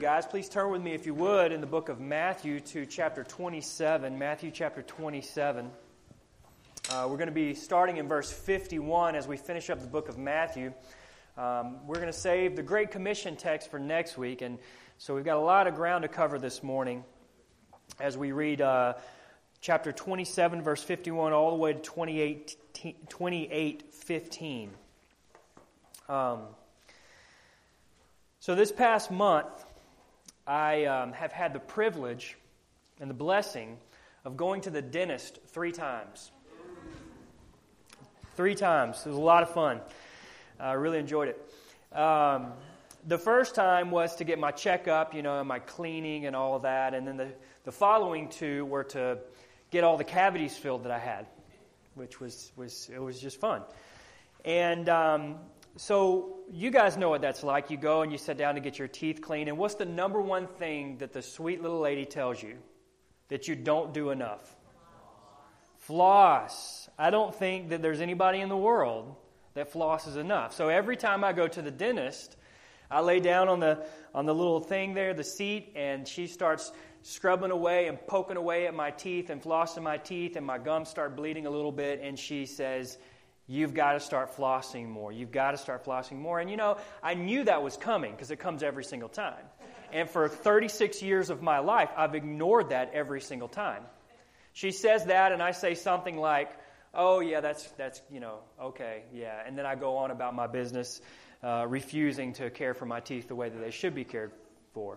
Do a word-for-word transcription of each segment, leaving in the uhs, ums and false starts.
Guys, please turn with me, if you would, in the book of Matthew to chapter twenty-seven. Matthew chapter twenty-seven. Uh, we're going to be starting in verse fifty-one as we finish up the book of Matthew. Um, we're going to save the Great Commission text for next week, and so we've got a lot of ground to cover this morning as we read uh, chapter twenty-seven, verse fifty-one, all the way to twenty-eight fifteen. Um, so this past month, I um, have had the privilege and the blessing of going to the dentist three times. Three times. It was a lot of fun. I really enjoyed it. Um, the first time was to get my checkup, you know, my cleaning and all of that. And then the, the following two were to get all the cavities filled that I had, which was, was it was just fun. And um, so you guys know what that's like. You go and you sit down to get your teeth cleaned. And what's the number one thing that the sweet little lady tells you that you don't do enough? Floss. I don't think that there's anybody in the world that flosses enough. So every time I go to the dentist, I lay down on the on the little thing there, the seat, and she starts scrubbing away and poking away at my teeth and flossing my teeth, and my gums start bleeding a little bit, and she says, "You've got to start flossing more. You've got to start flossing more." And you know, I knew that was coming because it comes every single time. And for thirty-six years of my life, I've ignored that every single time. She says that, and I say something like, "Oh, yeah, that's, that's you know, okay, yeah." And then I go on about my business, uh, refusing to care for my teeth the way that they should be cared for.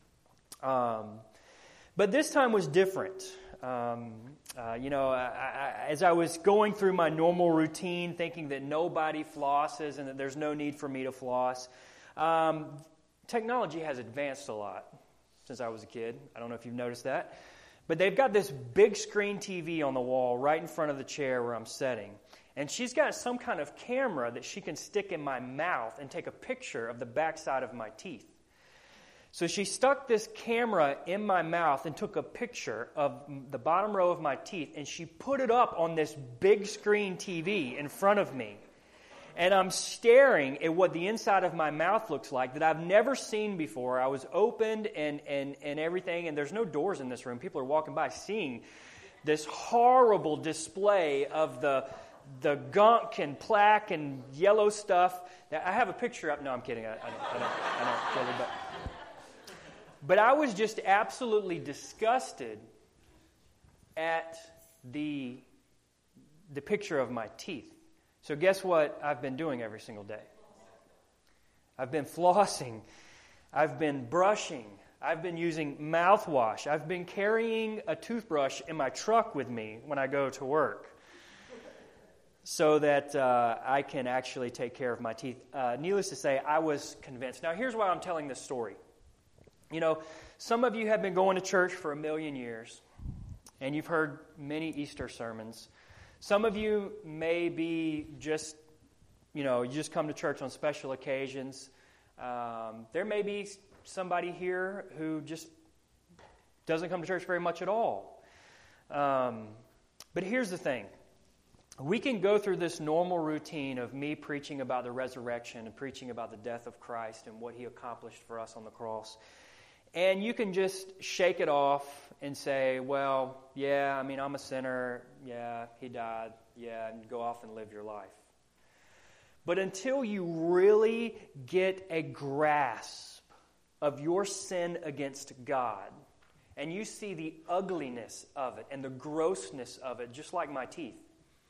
Um, but this time was different. Um, uh, you know, I, I, as I was going through my normal routine, thinking that nobody flosses and that there's no need for me to floss, um, technology has advanced a lot since I was a kid. I don't know if you've noticed that. But they've got this big screen T V on the wall right in front of the chair where I'm sitting. And she's got some kind of camera that she can stick in my mouth and take a picture of the backside of my teeth. So she stuck this camera in my mouth and took a picture of the bottom row of my teeth, and she put it up on this big screen T V in front of me. And I'm staring at what the inside of my mouth looks like that I've never seen before. I was opened and, and, and everything, and there's no doors in this room. People are walking by seeing this horrible display of the the gunk and plaque and yellow stuff. Now, I have a picture up. No, I'm kidding. I, I don't, I don't, I don't really, but... But I was just absolutely disgusted at the, the picture of my teeth. So guess what I've been doing every single day? I've been flossing. I've been brushing. I've been using mouthwash. I've been carrying a toothbrush in my truck with me when I go to work so that uh, I can actually take care of my teeth. Uh, needless to say, I was convinced. Now, here's why I'm telling this story. You know, some of you have been going to church for a million years, and you've heard many Easter sermons. Some of you may be just, you know, you just come to church on special occasions. Um, there may be somebody here who just doesn't come to church very much at all. Um, but here's the thing. We can go through this normal routine of me preaching about the resurrection and preaching about the death of Christ and what He accomplished for us on the cross. And you can just shake it off and say, well, yeah, I mean, I'm a sinner. Yeah, He died. Yeah, and go off and live your life. But until you really get a grasp of your sin against God, and you see the ugliness of it and the grossness of it, just like my teeth,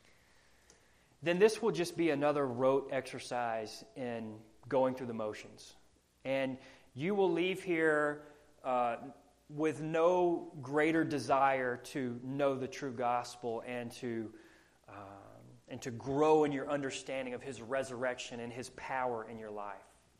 then this will just be another rote exercise in going through the motions. And you will leave here uh, with no greater desire to know the true gospel and to um, and to grow in your understanding of His resurrection and His power in your life.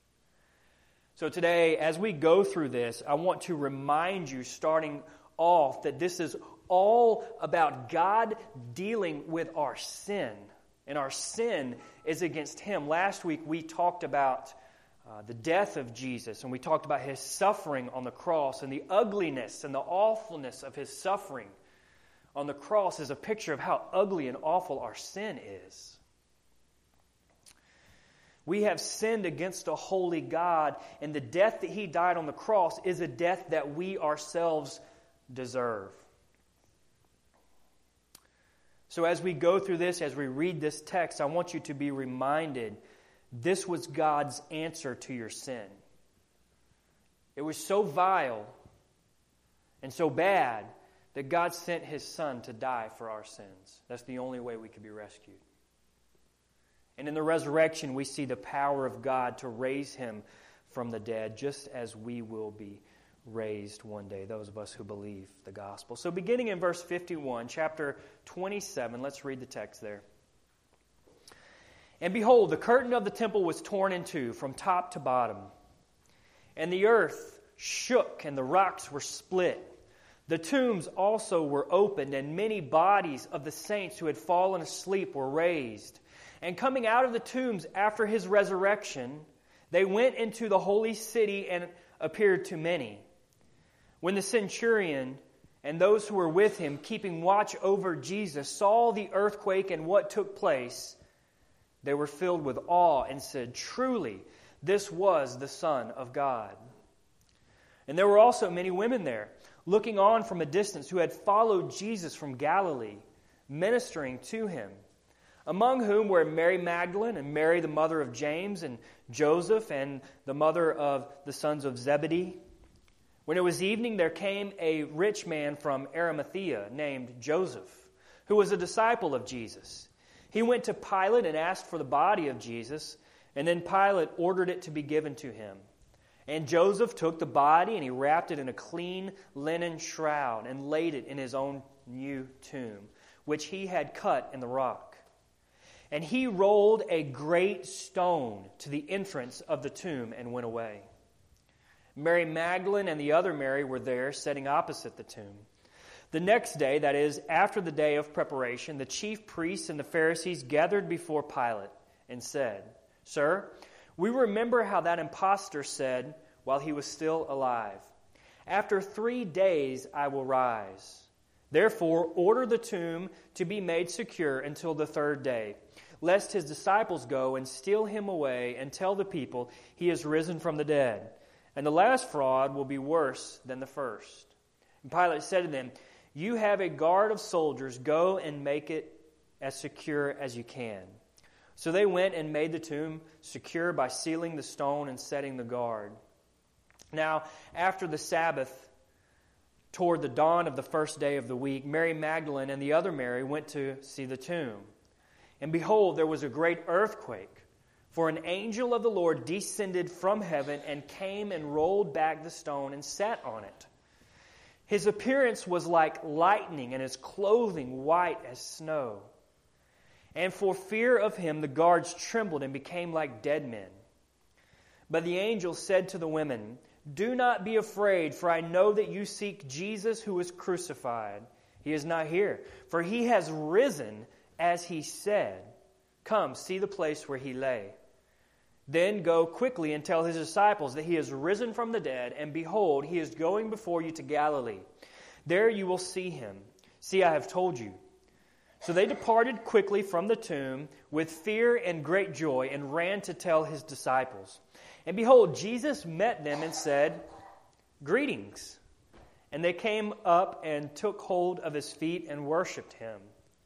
So today, as we go through this, I want to remind you, starting off, that this is all about God dealing with our sin. And our sin is against Him. Last week we talked about uh, the death of Jesus, and we talked about His suffering on the cross, and the ugliness and the awfulness of His suffering on the cross is a picture of how ugly and awful our sin is. We have sinned against a holy God, and the death that He died on the cross is a death that we ourselves deserve. So as we go through this, as we read this text, I want you to be reminded this was God's answer to your sin. It was so vile and so bad that God sent His Son to die for our sins. That's the only way we could be rescued. And in the resurrection, we see the power of God to raise Him from the dead, just as we will be raised one day, those of us who believe the gospel. So beginning in verse fifty-one, chapter twenty-seven, let's read the text there. And behold, the curtain of the temple was torn in two from top to bottom, and the earth shook and the rocks were split. The tombs also were opened, and many bodies of the saints who had fallen asleep were raised. And coming out of the tombs after His resurrection, they went into the holy city and appeared to many. When the centurion and those who were with him, keeping watch over Jesus, saw the earthquake and what took place, they were filled with awe and said, "Truly, this was the Son of God." And there were also many women there, looking on from a distance, who had followed Jesus from Galilee, ministering to Him, among whom were Mary Magdalene and Mary the mother of James and Joseph and the mother of the sons of Zebedee. When it was evening, there came a rich man from Arimathea named Joseph, who was a disciple of Jesus. He went to Pilate and asked for the body of Jesus, and then Pilate ordered it to be given to him. And Joseph took the body and he wrapped it in a clean linen shroud and laid it in his own new tomb, which he had cut in the rock. And he rolled a great stone to the entrance of the tomb and went away. Mary Magdalene and the other Mary were there, sitting opposite the tomb. The next day, that is, after the day of preparation, the chief priests and the Pharisees gathered before Pilate and said, "Sir, we remember how that impostor said while he was still alive, 'After three days I will rise.' Therefore, order the tomb to be made secure until the third day, lest his disciples go and steal him away and tell the people he is risen from the dead. And the last fraud will be worse than the first." And Pilate said to them, "You have a guard of soldiers. Go and make it as secure as you can." So they went and made the tomb secure by sealing the stone and setting the guard. Now, after the Sabbath, toward the dawn of the first day of the week, Mary Magdalene and the other Mary went to see the tomb. And behold, there was a great earthquake, for an angel of the Lord descended from heaven and came and rolled back the stone and sat on it. His appearance was like lightning, and his clothing white as snow. And for fear of him, the guards trembled and became like dead men. But the angel said to the women, "Do not be afraid, for I know that you seek Jesus who was crucified. He is not here, for he has risen as he said. Come, see the place where he lay. Then go quickly and tell his disciples that he is risen from the dead, and behold, he is going before you to Galilee. There you will see him. See, I have told you." So they departed quickly from the tomb with fear and great joy and ran to tell his disciples. And behold, Jesus met them and said, "Greetings." And they came up and took hold of his feet and worshipped him.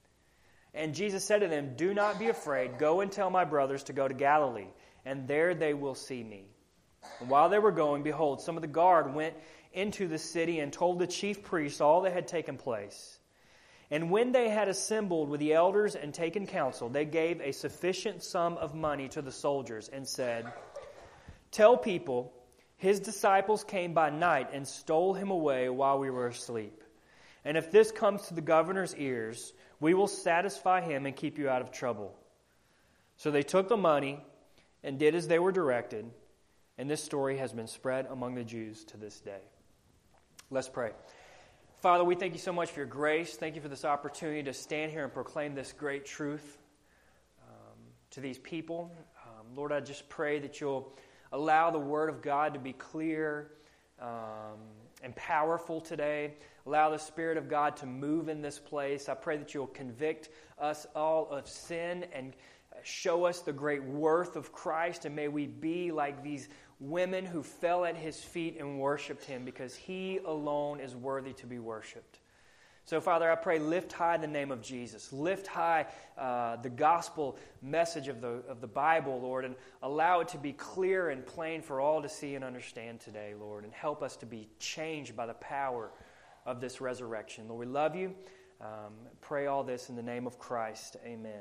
And Jesus said to them, "Do not be afraid. Go and tell my brothers to go to Galilee, and there they will see me." And while they were going, behold, some of the guard went into the city and told the chief priests all that had taken place. And when they had assembled with the elders and taken counsel, they gave a sufficient sum of money to the soldiers and said, "Tell people, his disciples came by night and stole him away while we were asleep. And if this comes to the governor's ears, we will satisfy him and keep you out of trouble." So they took the money and did as they were directed, and this story has been spread among the Jews to this day. Let's pray. Father, we thank you so much for your grace. Thank you for this opportunity to stand here and proclaim this great truth um, to these people. Um, Lord, I just pray that you'll allow the Word of God to be clear um, and powerful today. Allow the Spirit of God to move in this place. I pray that you'll convict us all of sin and show us the great worth of Christ, and may we be like these women who fell at his feet and worshiped him, because he alone is worthy to be worshiped. So, Father, I pray, lift high the name of Jesus. Lift high uh, the gospel message of the, of the Bible, Lord, and allow it to be clear and plain for all to see and understand today, Lord, and help us to be changed by the power of this resurrection. Lord, we love you. Um, pray all this in the name of Christ. Amen.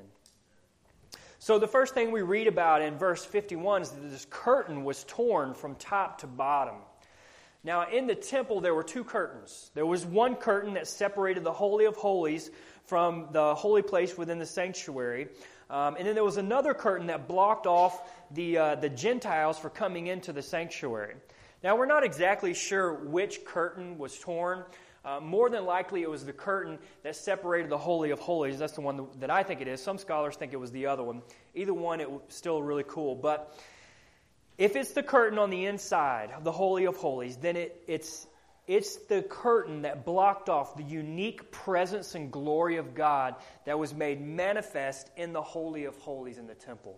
So the first thing we read about in verse fifty-one is that this curtain was torn from top to bottom. Now, in the temple, there were two curtains. There was one curtain that separated the Holy of Holies from the holy place within the sanctuary. Um, and then there was another curtain that blocked off the, uh, the Gentiles for coming into the sanctuary. Now, we're not exactly sure which curtain was torn. Uh, more than likely, it was the curtain that separated the Holy of Holies. That's the one that I think it is. Some scholars think it was the other one. Either one, it was still really cool. But if it's the curtain on the inside of the Holy of Holies, then it, it's, it's the curtain that blocked off the unique presence and glory of God that was made manifest in the Holy of Holies in the temple.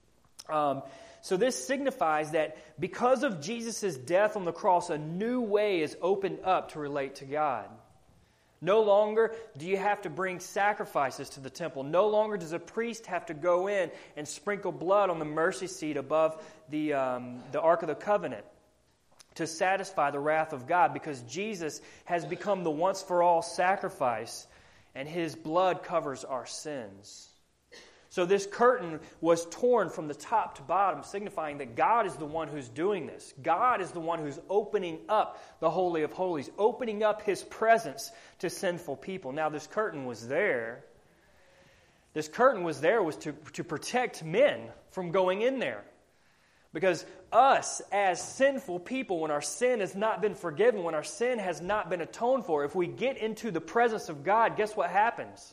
Um, so this signifies that because of Jesus' death on the cross, a new way is opened up to relate to God. No longer do you have to bring sacrifices to the temple. No longer does a priest have to go in and sprinkle blood on the mercy seat above the, um, the Ark of the Covenant to satisfy the wrath of God, because Jesus has become the once-for-all sacrifice, and his blood covers our sins. So this curtain was torn from the top to bottom, signifying that God is the one who's doing this. God is the one who's opening up the Holy of Holies, opening up his presence to sinful people. Now, this curtain was there. This curtain was there was to, to protect men from going in there. Because us, as sinful people, when our sin has not been forgiven, when our sin has not been atoned for, if we get into the presence of God, guess what happens?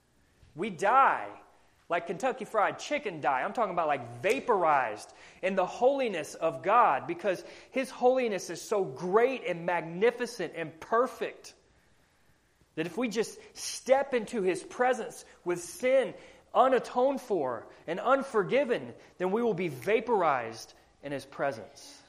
We die. Like Kentucky Fried Chicken die. I'm talking about like vaporized in the holiness of God, because his holiness is so great and magnificent and perfect that if we just step into his presence with sin unatoned for and unforgiven, then we will be vaporized in his presence.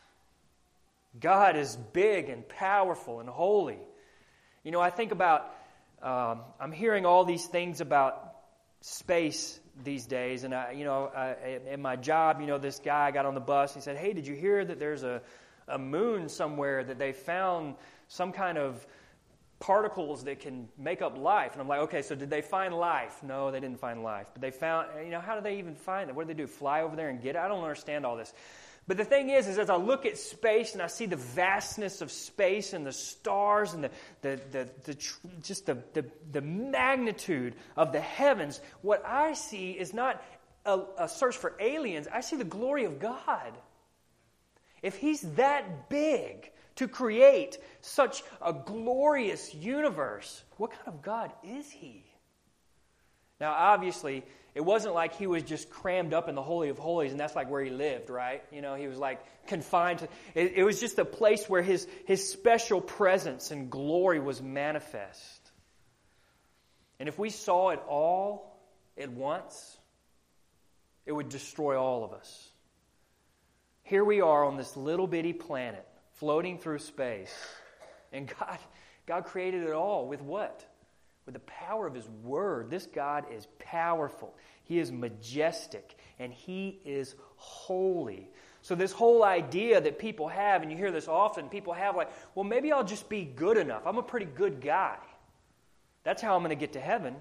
God is big and powerful and holy. You know, I think about, um, I'm hearing all these things about space these days, and I, you know, I, in my job, you know, this guy got on the bus. He said, "Hey, did you hear that there's a, a moon somewhere that they found some kind of particles that can make up life?" And I'm like, "Okay, so did they find life?" No, they didn't find life, but they found. You know, how do they even find it? What do they do? Fly over there and get it? I don't understand all this. But the thing is, is as I look at space and I see the vastness of space and the stars and the, the, the, the just the, the, the magnitude of the heavens, what I see is not a, a search for aliens. I see the glory of God. If he's that big to create such a glorious universe, what kind of God is he? Now, obviously, it wasn't like he was just crammed up in the Holy of Holies and that's like where he lived, right? You know, he was like confined to... It, it was just a place where his, his special presence and glory was manifest. And if we saw it all at once, it would destroy all of us. Here we are on this little bitty planet, floating through space. And God, God created it all with what? With the power of his word. This God is powerful. He is majestic. And he is holy. So this whole idea that people have, and you hear this often, people have like, well, maybe I'll just be good enough. I'm a pretty good guy. That's how I'm going to get to heaven.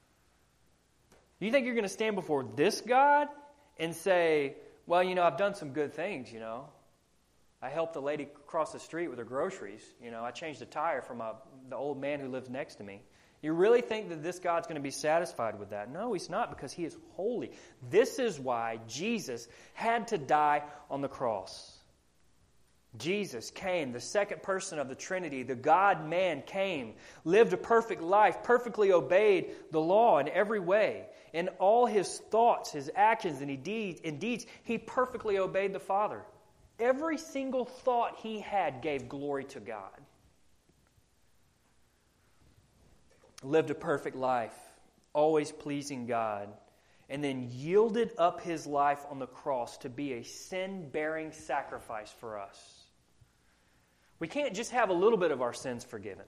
You think you're going to stand before this God and say, well, you know, I've done some good things, you know. I helped the lady cross the street with her groceries. You know, I changed the tire for my, the old man who lives next to me. You really think that this God's going to be satisfied with that? No, he's not, because he is holy. This is why Jesus had to die on the cross. Jesus came, the second person of the Trinity, the God-man came, lived a perfect life, perfectly obeyed the law in every way. In all his thoughts, his actions, and deeds, and deeds, he perfectly obeyed the Father. Every single thought he had gave glory to God. Lived a perfect life, always pleasing God. and then yielded up his life on the cross to be a sin-bearing sacrifice for us. We can't just have a little bit of our sins forgiven.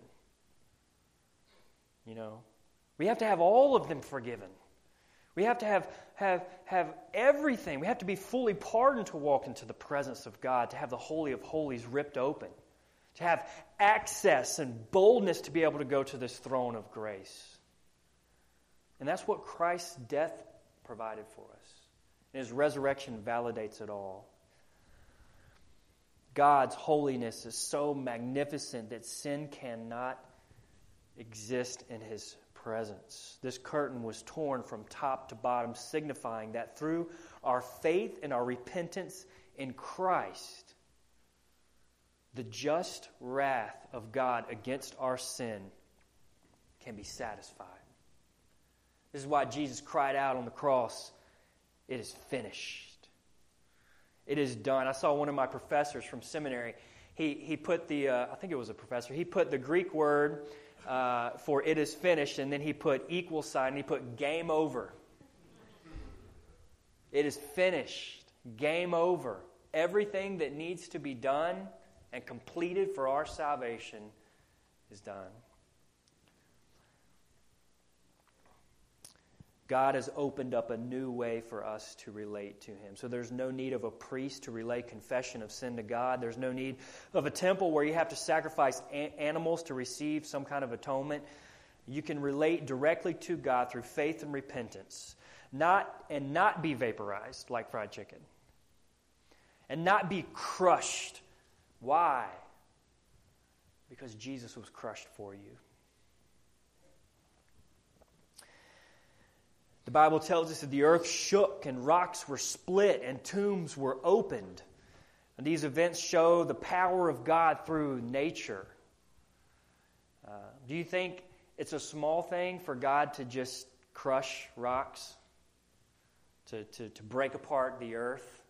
You know, we have to have all of them forgiven. We have to have, have, have everything. We have to be fully pardoned to walk into the presence of God, to have the Holy of Holies ripped open, to have access and boldness to be able to go to this throne of grace. And that's what Christ's death provided for us. And his resurrection validates it all. God's holiness is so magnificent that sin cannot exist in his presence. This curtain was torn from top to bottom, signifying that through our faith and our repentance in Christ, the just wrath of God against our sin can be satisfied. This is why Jesus cried out on the cross, "It is finished." It is done. I saw one of my professors from seminary. He he put the, uh, I think it was a professor, he put the Greek word uh, for "it is finished," and then he put equal sign, and he put "game over." It is finished. Game over. Everything that needs to be done and completed for our salvation is done. God has opened up a new way for us to relate to him. So there's no need of a priest to relay confession of sin to God. There's no need of a temple where you have to sacrifice a- animals to receive some kind of atonement. You can relate directly to God through faith and repentance, not and not be vaporized like fried chicken, and not be crushed. Why? Because Jesus was crushed for you. The Bible tells us that the earth shook and rocks were split and tombs were opened. And these events show the power of God through nature. Uh, do you think it's a small thing for God to just crush rocks? To, to, to break apart the earth?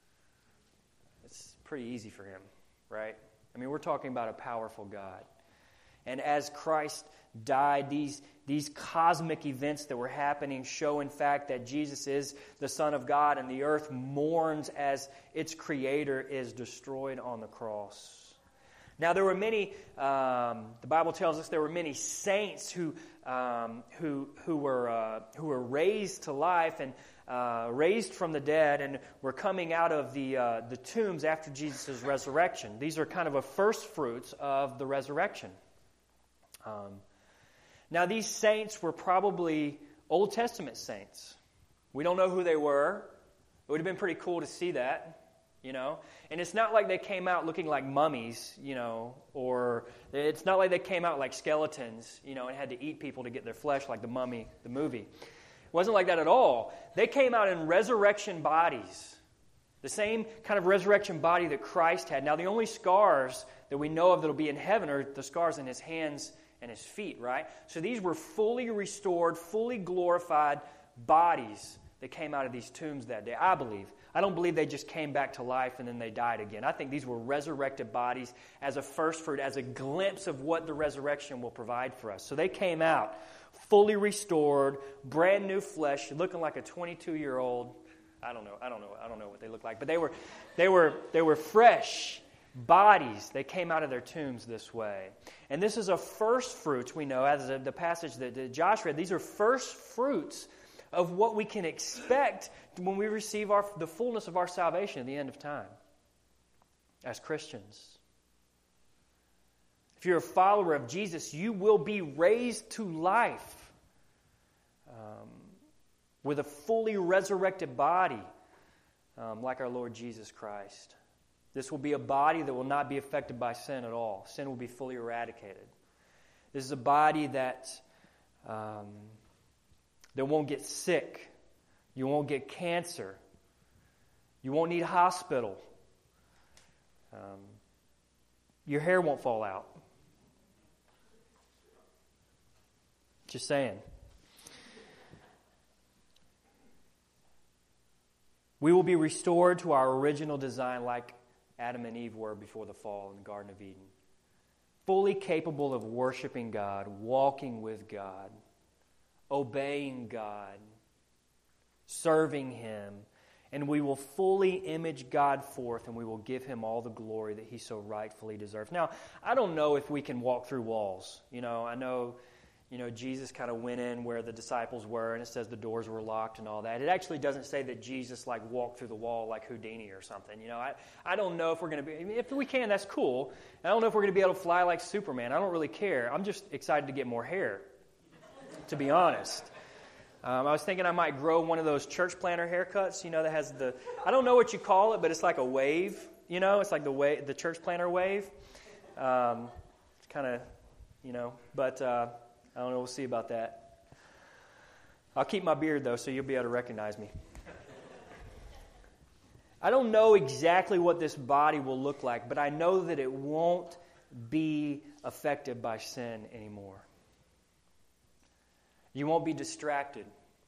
It's pretty easy for him, right? I mean, we're talking about a powerful God. And as Christ died, these, these cosmic events that were happening show, in fact, that Jesus is the Son of God, and the earth mourns as its Creator is destroyed on the cross. Now, there were many, um, the Bible tells us there were many saints who um, who who were uh, who were raised to life and uh, raised from the dead, and were coming out of the uh, the tombs after Jesus' resurrection. These are kind of a first fruits of the resurrection. Um, now, these saints were probably Old Testament saints. We don't know who they were. It would have been pretty cool to see that, you know. And it's not like they came out looking like mummies, you know, or it's not like they came out like skeletons, you know, and had to eat people to get their flesh like the Mummy, the movie. It wasn't like that at all. They came out in resurrection bodies. The same kind of resurrection body that Christ had. Now, the only scars that we know of that will be in heaven are the scars in his hands and his feet, right? So these were fully restored, fully glorified bodies that came out of these tombs that day, I believe. I don't believe they just came back to life and then they died again. I think these were resurrected bodies as a first fruit, as a glimpse of what the resurrection will provide for us. So they came out fully restored, brand new flesh, looking like a twenty-two-year-old. I don't know. I don't know. I don't know what they look like, but they were, they were, they were fresh bodies. They came out of their tombs this way, and this is a first fruits. We know, as the passage that Josh read, these are first fruits of what we can expect when we receive our, the fullness of our salvation at the end of time as Christians. If you're a follower of Jesus, you will be raised to life um, with a fully resurrected body um, like our Lord Jesus Christ. This will be a body that will not be affected by sin at all. Sin will be fully eradicated. This is a body that um, that won't get sick. You won't get cancer. You won't need a hospital. Um, your hair won't fall out. Just saying. We will be restored to our original design like Adam and Eve were before the fall in the Garden of Eden. Fully capable of worshiping God, walking with God, obeying God, serving Him, and we will fully image God forth, and we will give Him all the glory that He so rightfully deserves. Now, I don't know if we can walk through walls. You know, I know, you know, Jesus kind of went in where the disciples were, and it says the doors were locked and all that. It actually doesn't say that Jesus, like, walked through the wall like Houdini or something. You know, I, I don't know if we're going to be, I mean, if we can, that's cool. I don't know if we're going to be able to fly like Superman. I don't really care. I'm just excited to get more hair, to be honest. Um, I was thinking I might grow one of those church planter haircuts, you know, that has the, I don't know what you call it, but it's like a wave, you know, it's like the way, the church planter wave. Um, it's kind of, you know, but uh, I don't know, we'll see about that. I'll keep my beard, though, so you'll be able to recognize me. I don't know exactly what this body will look like, but I know that it won't be affected by sin anymore. You won't be distracted.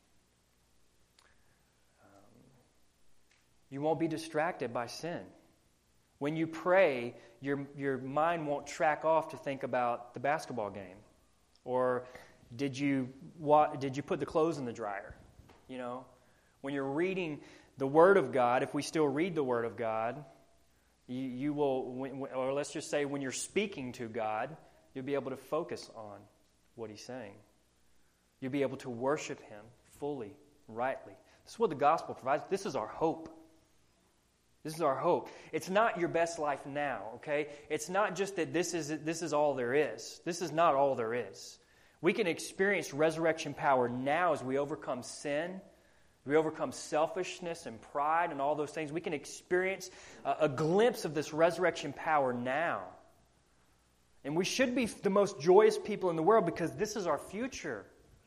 Um, you won't be distracted by sin. When you pray, your your mind won't track off to think about the basketball game, or did you what, did you put the clothes in the dryer? You know, when you're reading the Word of God, if we still read the Word of God, you, you will, or let's just say when you're speaking to God, you'll be able to focus on what He's saying. You'll be able to worship Him fully, rightly. This is what the gospel provides. This is our hope. This is our hope. It's not your best life now, okay? It's not just that this is this is all there is. This is not all there is. We can experience resurrection power now as we overcome sin, we overcome selfishness and pride and all those things. We can experience a, a glimpse of this resurrection power now. And we should be the most joyous people in the world because this is our future.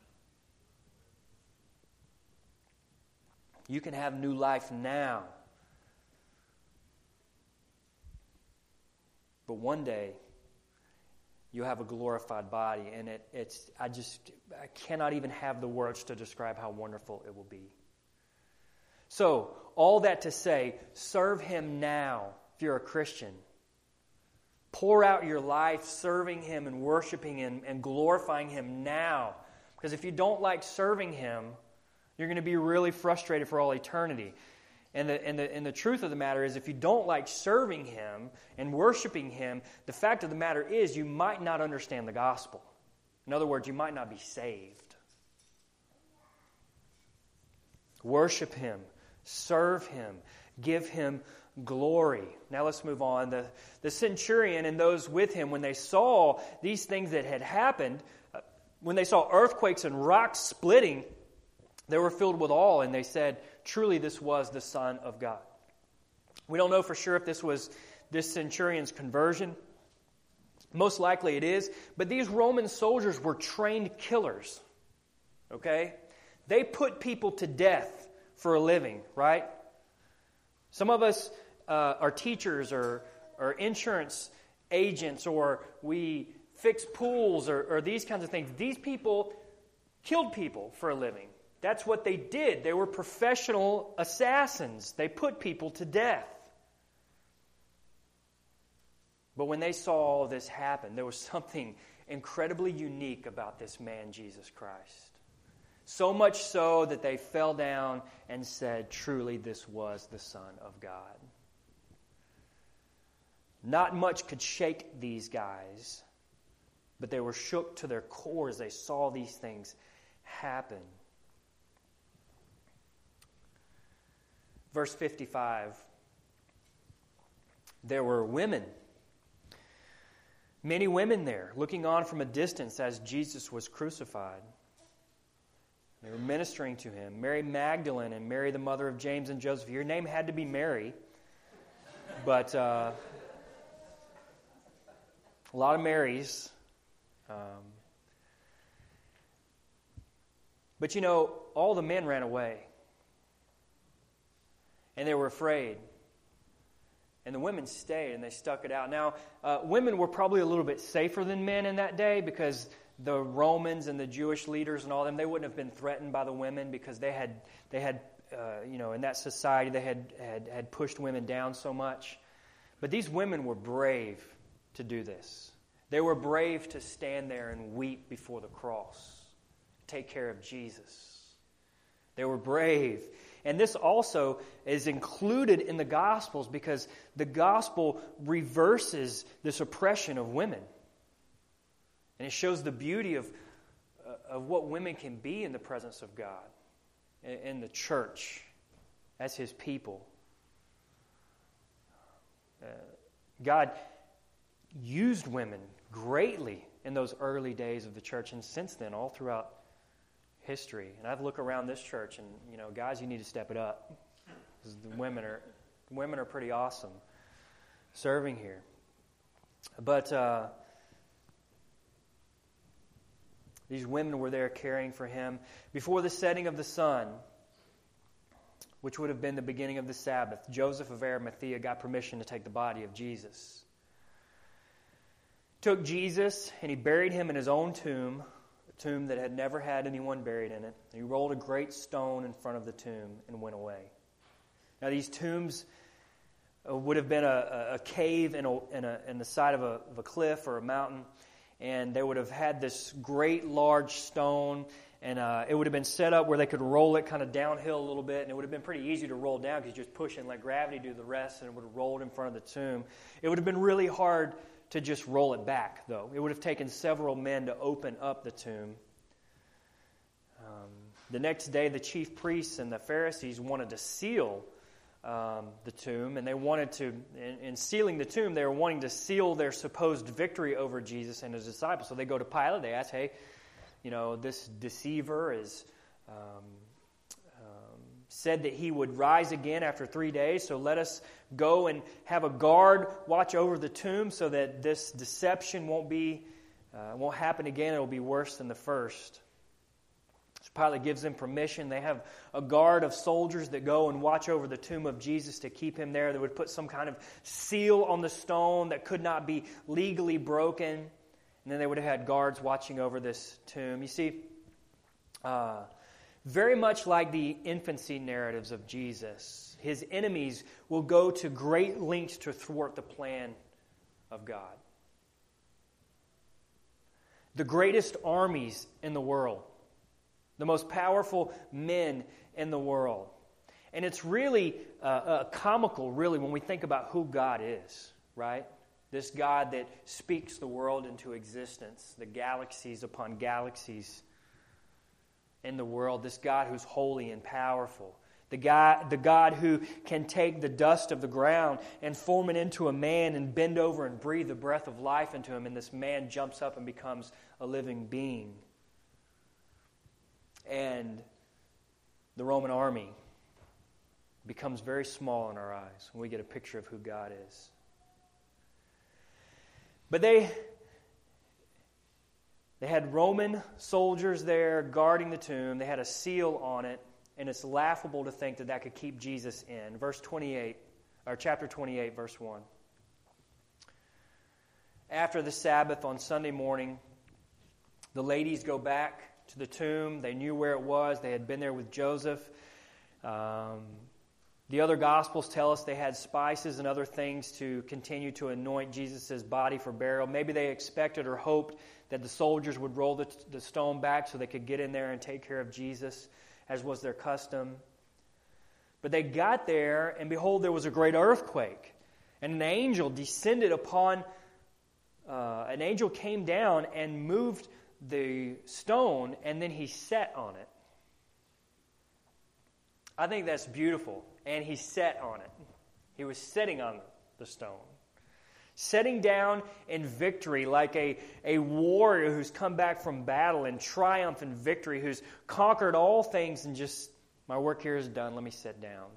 You can have new life now. But one day, you'll have a glorified body, and it, it's I just I cannot even have the words to describe how wonderful it will be. So, all that to say, serve Him now if you're a Christian. Pour out your life serving Him and worshiping Him and glorifying Him now. Because if you don't like serving Him, you're going to be really frustrated for all eternity. And the, and, the, and the truth of the matter is, if you don't like serving Him and worshiping Him, the fact of the matter is you might not understand the gospel. In other words, you might not be saved. Worship Him. Serve Him. Give Him glory. Now let's move on. The, the centurion and those with him, when they saw these things that had happened, when they saw earthquakes and rocks splitting, they were filled with awe, and they said, truly this was the Son of God. We don't know for sure if this was this centurion's conversion. Most likely it is. But these Roman soldiers were trained killers. Okay? They put people to death for a living, right? Some of us uh, are teachers or, or insurance agents, or we fix pools or, or these kinds of things. These people killed people for a living. That's what they did. They were professional assassins. They put people to death. But when they saw all this happen, there was something incredibly unique about this man, Jesus Christ. So much so that they fell down and said, truly this was the Son of God. Not much could shake these guys, but they were shook to their core as they saw these things happen. Verse fifty-five, there were women, many women there, looking on from a distance as Jesus was crucified. They were ministering to Him. Mary Magdalene and Mary, the mother of James and Joseph. Your name had to be Mary, but uh, a lot of Marys. Um, but you know, all the men ran away. And they were afraid. And the women stayed and they stuck it out. Now, uh, women were probably a little bit safer than men in that day because the Romans and the Jewish leaders and all them, they wouldn't have been threatened by the women because they had, they had, uh, you know, in that society they had, had, had pushed women down so much. But these women were brave to do this. They were brave to stand there and weep before the cross, take care of Jesus. They were brave. And this also is included in the Gospels because the Gospel reverses this oppression of women. And it shows the beauty of, uh, of what women can be in the presence of God, in the church, as His people. Uh, God used women greatly in those early days of the church, and since then, all throughout history. And I've looked around this church, and you know, guys, you need to step it up, because the women are women are pretty awesome serving here. But uh, these women were there caring for Him before the setting of the sun, which would have been the beginning of the Sabbath. Joseph of Arimathea got permission to take the body of Jesus. Took Jesus and he buried him in his own tomb, a tomb that had never had anyone buried in it. He rolled a great stone in front of the tomb and went away. Now these tombs would have been a, a cave in, a, in, a, in the side of a, of a cliff or a mountain, and they would have had this great large stone, and uh, it would have been set up where they could roll it kind of downhill a little bit, and it would have been pretty easy to roll down because you just push it and let gravity do the rest, and it would have rolled in front of the tomb. It would have been really hard to just roll it back, though. It would have taken several men to open up the tomb. Um, the next day, the chief priests and the Pharisees wanted to seal um, the tomb, and they wanted to, in, in sealing the tomb, they were wanting to seal their supposed victory over Jesus and His disciples. So they go to Pilate, they ask, hey, you know, this deceiver is um, um, said that he would rise again after three days, so let us go and have a guard watch over the tomb so that this deception won't be, uh, won't happen again. It'll be worse than the first. So Pilate gives them permission. They have a guard of soldiers that go and watch over the tomb of Jesus to keep him there. They would put some kind of seal on the stone that could not be legally broken. And then they would have had guards watching over this tomb. You see, uh, very much like the infancy narratives of Jesus, His enemies will go to great lengths to thwart the plan of God. The greatest armies in the world, the most powerful men in the world. And it's really uh, uh, comical, really, when we think about who God is, right? This God that speaks the world into existence, the galaxies upon galaxies in the world, this God who's holy and powerful, the God, the God who can take the dust of the ground and form it into a man and bend over and breathe the breath of life into him, and this man jumps up and becomes a living being. And the Roman army becomes very small in our eyes when we get a picture of who God is. But they, they had Roman soldiers there guarding the tomb. They had a seal on it, and it's laughable to think that that could keep Jesus in. Verse twenty-eight, or chapter twenty-eight, verse one. After the Sabbath on Sunday morning, the ladies go back to the tomb. They knew where it was. They had been there with Joseph. Um, the other Gospels tell us they had spices and other things to continue to anoint Jesus' body for burial. Maybe they expected or hoped that the soldiers would roll the, the stone back so they could get in there and take care of Jesus, as was their custom. But they got there, and behold, there was a great earthquake. And an angel descended upon, uh, an angel came down and moved the stone, and then he sat on it. I think that's beautiful. And he sat on it. He was sitting on the stone. Sitting down in victory like a, a warrior who's come back from battle in triumph and victory, who's conquered all things and just, my work here is done, let me sit down.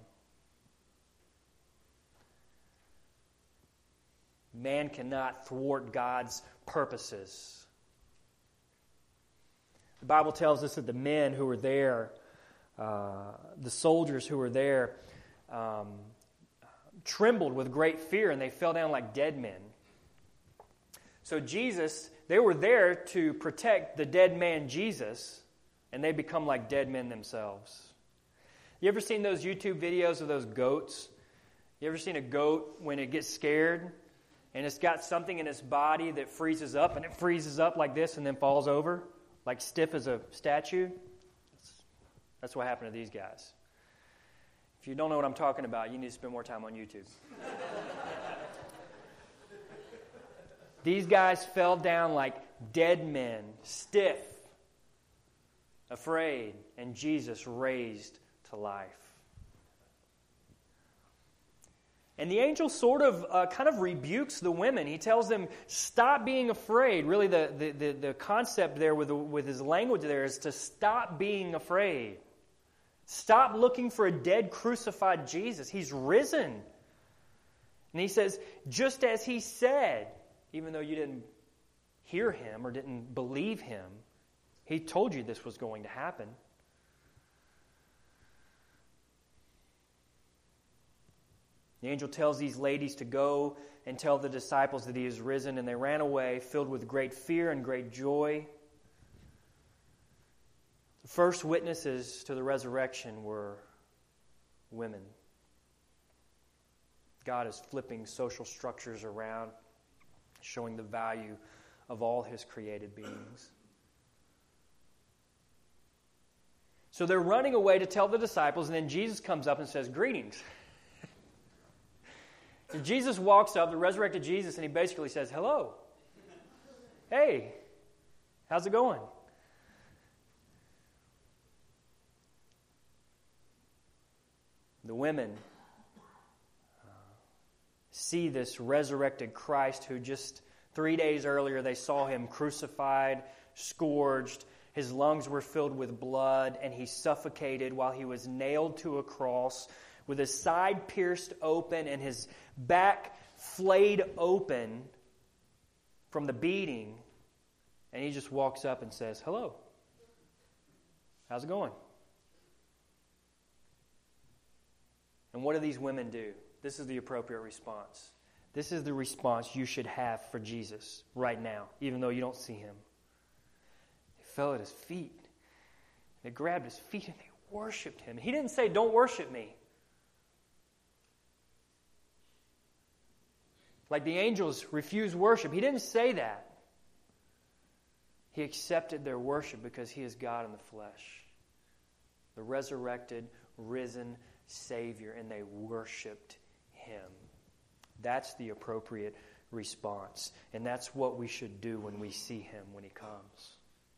Man cannot thwart God's purposes. The Bible tells us that the men who were there, uh, the soldiers who were there, um, trembled with great fear, and they fell down like dead men. So Jesus, they were there to protect the dead man Jesus, and they become like dead men themselves. You ever seen those YouTube videos of those goats? You ever seen a goat when it gets scared, and it's got something in its body that freezes up, and it freezes up like this and then falls over, like stiff as a statue? That's what happened to these guys. If you don't know what I'm talking about, you need to spend more time on YouTube. These guys fell down like dead men, stiff, afraid, and Jesus raised to life. And the angel sort of uh, kind of rebukes the women. He tells them, stop being afraid. Really, the, the, the, the concept there with, the, with his language there is to stop being afraid. Stop looking for a dead, crucified Jesus. He's risen. And he says, just as he said, even though you didn't hear him or didn't believe him, he told you this was going to happen. The angel tells these ladies to go and tell the disciples that he is risen, and they ran away, filled with great fear and great joy. The first witnesses to the resurrection were women. God is flipping social structures around, showing the value of all his created beings. So they're running away to tell the disciples, and then Jesus comes up and says, greetings. And Jesus walks up, the resurrected Jesus, and he basically says, hello. Hey, how's it going? The women uh, see this resurrected Christ who just three days earlier they saw him crucified, scourged. His lungs were filled with blood, and he suffocated while he was nailed to a cross with his side pierced open and his back flayed open from the beating. And he just walks up and says, hello. How's it going? And what do these women do? This is the appropriate response. This is the response you should have for Jesus right now, even though you don't see him. They fell at his feet. They grabbed his feet and they worshiped him. He didn't say, don't worship me. Like the angels refused worship. He didn't say that. He accepted their worship because he is God in the flesh. The resurrected, risen Savior, and they worshiped him. That's the appropriate response. And that's what we should do when we see him when he comes.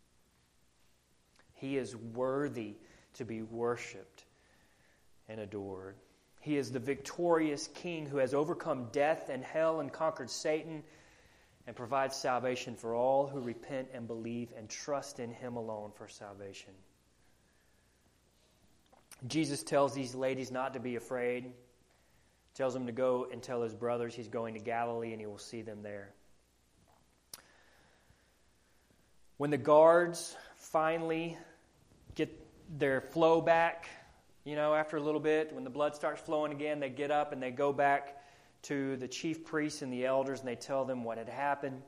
He is worthy to be worshiped and adored. He is the victorious King who has overcome death and hell and conquered Satan and provides salvation for all who repent and believe and trust in him alone for salvation. Jesus tells these ladies not to be afraid. Tells them to go and tell his brothers he's going to Galilee and he will see them there. When the guards finally get their flow back, you know, after a little bit, when the blood starts flowing again, they get up and they go back to the chief priests and the elders and they tell them what had happened.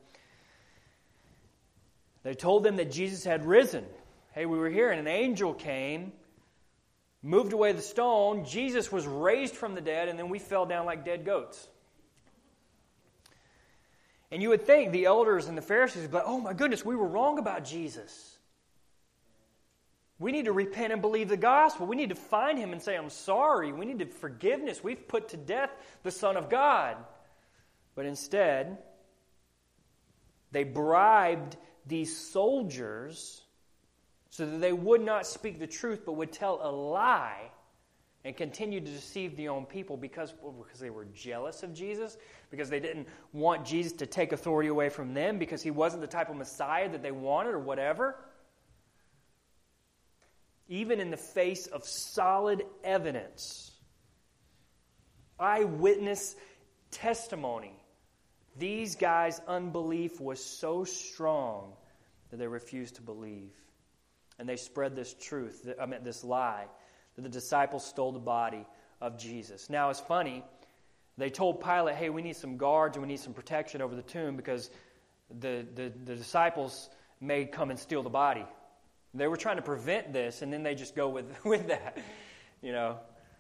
They told them that Jesus had risen. Hey, we were here and an angel came, moved away the stone. Jesus was raised from the dead, and then we fell down like dead goats. And you would think the elders and the Pharisees would be like, oh my goodness, we were wrong about Jesus. We need to repent and believe the gospel. We need to find him and say, I'm sorry. We need forgiveness. We've put to death the Son of God. But instead, they bribed these soldiers so that they would not speak the truth but would tell a lie and continue to deceive the own people because, because they were jealous of Jesus, because they didn't want Jesus to take authority away from them, because he wasn't the type of Messiah that they wanted or whatever. Even in the face of solid evidence, eyewitness testimony, these guys' unbelief was so strong that they refused to believe. And they spread this truth, I mean this lie, that the disciples stole the body of Jesus. Now it's funny, they told Pilate, hey, we need some guards and we need some protection over the tomb because the, the, the disciples may come and steal the body. They were trying to prevent this, and then they just go with, with that, you know.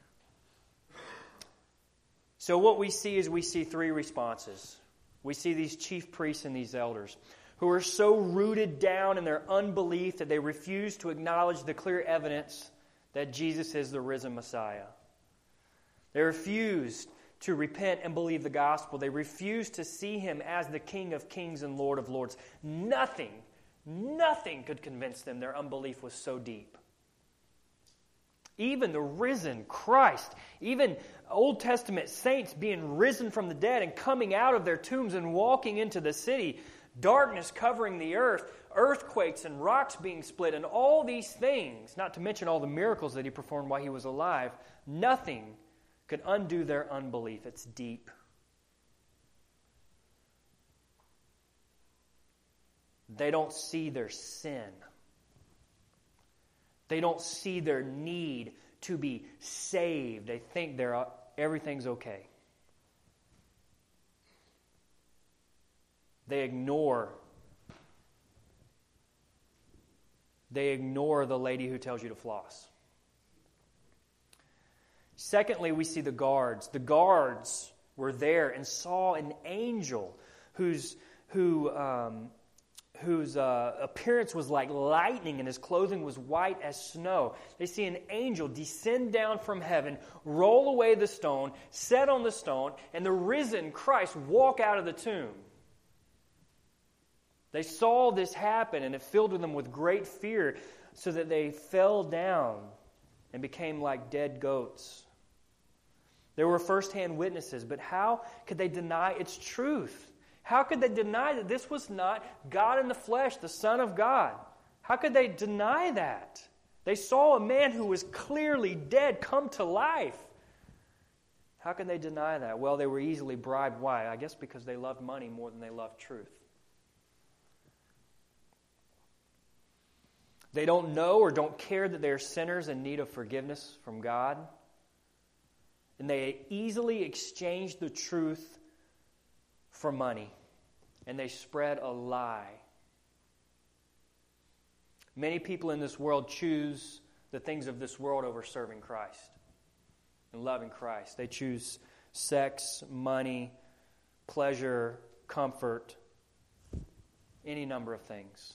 So what we see is we see three responses. We see these chief priests and these elders who are so rooted down in their unbelief that they refuse to acknowledge the clear evidence that Jesus is the risen Messiah. They refused to repent and believe the gospel. They refused to see him as the King of kings and Lord of lords. Nothing, nothing could convince them. Their unbelief was so deep. Even the risen Christ, even Old Testament saints being risen from the dead and coming out of their tombs and walking into the city, darkness covering the earth, earthquakes and rocks being split, and all these things, not to mention all the miracles that he performed while he was alive, nothing could undo their unbelief. It's deep. They don't see their sin. They don't see their need to be saved. They think they're, everything's okay. They ignore They ignore the lady who tells you to floss. Secondly, we see the guards. The guards were there and saw an angel whose who um, whose uh, appearance was like lightning and his clothing was white as snow. They see an angel descend down from heaven, roll away the stone, set on the stone, and the risen Christ walk out of the tomb. They saw this happen, and it filled them with great fear, so that they fell down and became like dead goats. They were first-hand witnesses, but how could they deny its truth? How could they deny that this was not God in the flesh, the Son of God? How could they deny that? They saw a man who was clearly dead come to life. How could they deny that? Well, they were easily bribed. Why? I guess because they loved money more than they loved truth. They don't know or don't care that they are sinners in need of forgiveness from God. And they easily exchange the truth for money. And they spread a lie. Many people in this world choose the things of this world over serving Christ and loving Christ. They choose sex, money, pleasure, comfort, any number of things,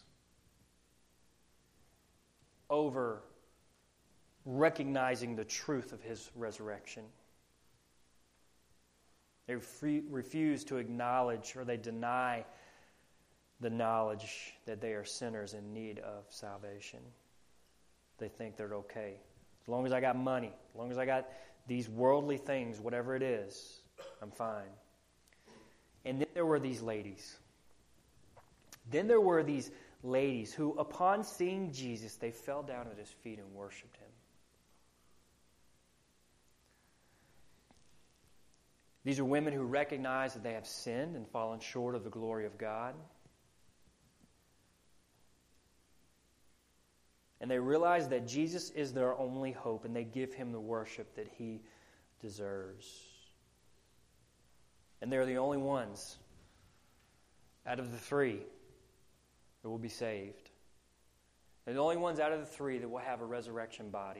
over recognizing the truth of his resurrection. They re- refuse to acknowledge, or they deny the knowledge that they are sinners in need of salvation. They think they're okay. As long as I got money, as long as I got these worldly things, whatever it is, I'm fine. And then there were these ladies. Then there were these ladies who, upon seeing Jesus, they fell down at his feet and worshipped him. These are women who recognize that they have sinned and fallen short of the glory of God. And they realize that Jesus is their only hope, and they give him the worship that he deserves. And they're the only ones out of the three that will be saved. They're the only ones out of the three that will have a resurrection body.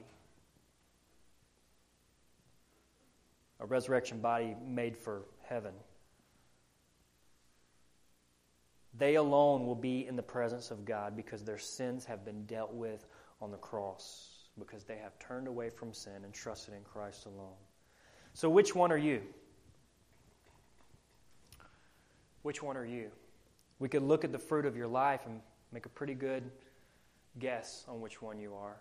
A resurrection body made for heaven. They alone will be in the presence of God because their sins have been dealt with on the cross, because they have turned away from sin and trusted in Christ alone. So which one are you? Which one are you? We could look at the fruit of your life and make a pretty good guess on which one you are.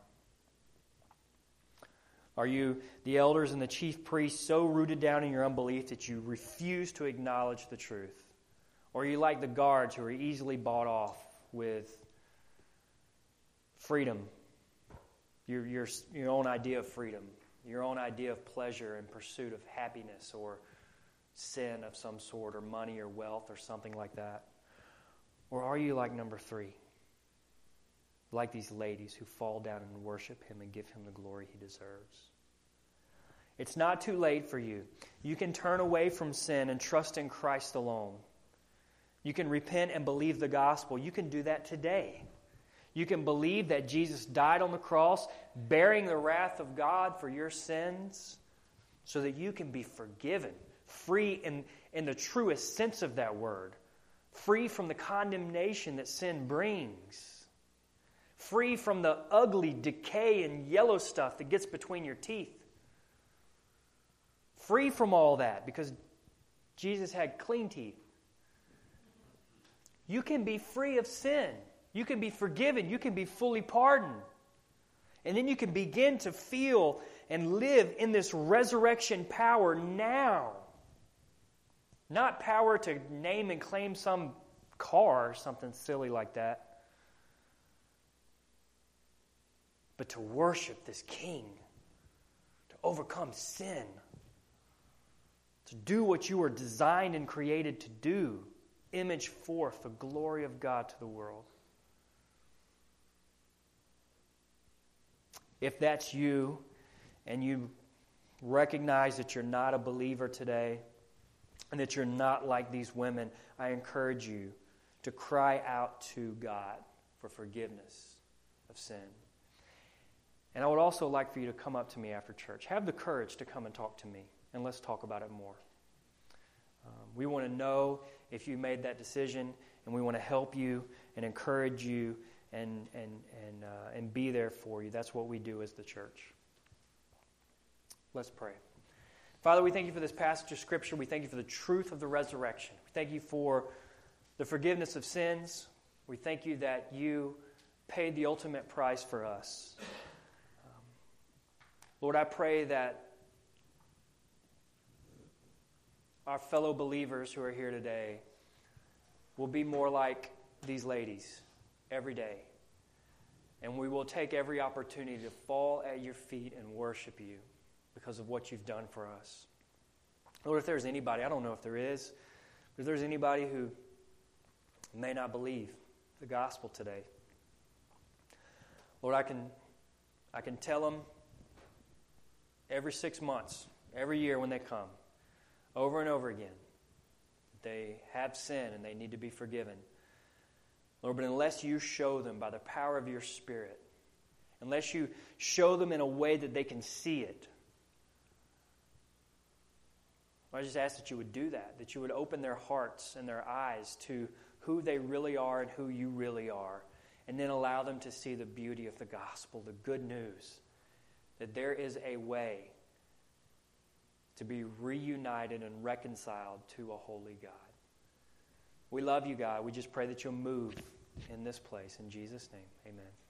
Are you, the elders and the chief priests, so rooted down in your unbelief that you refuse to acknowledge the truth? Or are you like the guards who are easily bought off with freedom, your, your, your own idea of freedom, your own idea of pleasure and pursuit of happiness or sin of some sort, or money or wealth or something like that? Or are you like number three, like these ladies who fall down and worship him and give him the glory he deserves? It's not too late for you. You can turn away from sin and trust in Christ alone. You can repent and believe the gospel. You can do that today. You can believe that Jesus died on the cross, bearing the wrath of God for your sins, so that you can be forgiven, free in, in the truest sense of that word, free from the condemnation that sin brings, free from the ugly decay and yellow stuff that gets between your teeth. Free from all that because Jesus had clean teeth. You can be free of sin. You can be forgiven. You can be fully pardoned. And then you can begin to feel and live in this resurrection power now. Not power to name and claim some car or something silly like that. But to worship this King. To overcome sin. To do what you were designed and created to do. Image forth the glory of God to the world. If that's you, and you recognize that you're not a believer today, and that you're not like these women, I encourage you to cry out to God for forgiveness of sin. And I would also like for you to come up to me after church. Have the courage to come and talk to me, and let's talk about it more. Um, we want to know if you made that decision, and we want to help you and encourage you and and and uh, and be there for you. That's what we do as the church. Let's pray. Father, we thank you for this passage of Scripture. We thank you for the truth of the resurrection. We thank you for the forgiveness of sins. We thank you that you paid the ultimate price for us. Um, Lord, I pray that our fellow believers who are here today will be more like these ladies every day. And we will take every opportunity to fall at your feet and worship you because of what you've done for us. Lord, if there's anybody, I don't know if there is, but if there's anybody who may not believe the gospel today, Lord, I can, I can tell them every six months, every year when they come, over and over again, they have sin and they need to be forgiven. Lord, but unless you show them by the power of your Spirit, unless you show them in a way that they can see it, I just ask that you would do that, that you would open their hearts and their eyes to who they really are and who you really are, and then allow them to see the beauty of the gospel, the good news, that there is a way to be reunited and reconciled to a holy God. We love you, God. We just pray that you'll move in this place. In Jesus' name, amen.